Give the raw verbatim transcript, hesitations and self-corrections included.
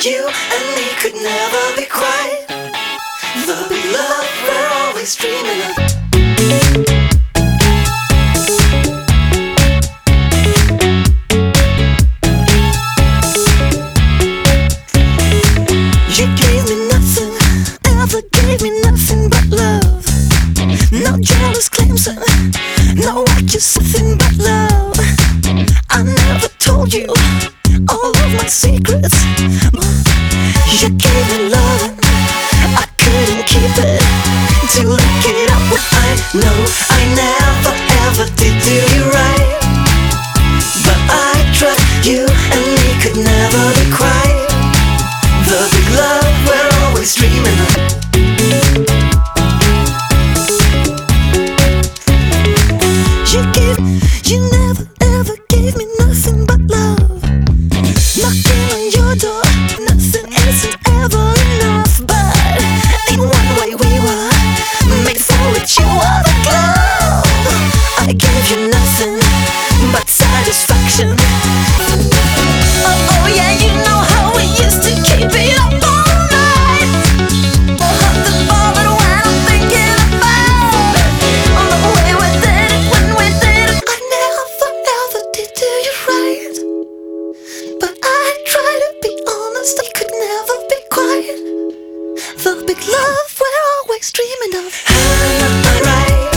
You and me could never be quiet. The big love we're always dreaming of. You gave me nothing, ever gave me nothing but love. No jealous claims, no accusation but love. I never told you all of my secrets. You gave me love, I couldn't keep it. To look it up, well, I know I never ever did do you right. But I tried, you and me could never be quiet. The big love we're always dreaming of. You gave, you never ever gave me nothing but love. Knocking on your door, nothing isn't ever enough. But in one way we were made for each other. Glove, I gave you nothing but satisfaction. Oh, oh yeah, you know how we used to keep it up all night. Oh, hot the moment when I'm thinking about all the way we did it when we did it. I never ever did do you right, but I try to be honest. I could never be quiet. The big love we're always dreaming of. I'm not right.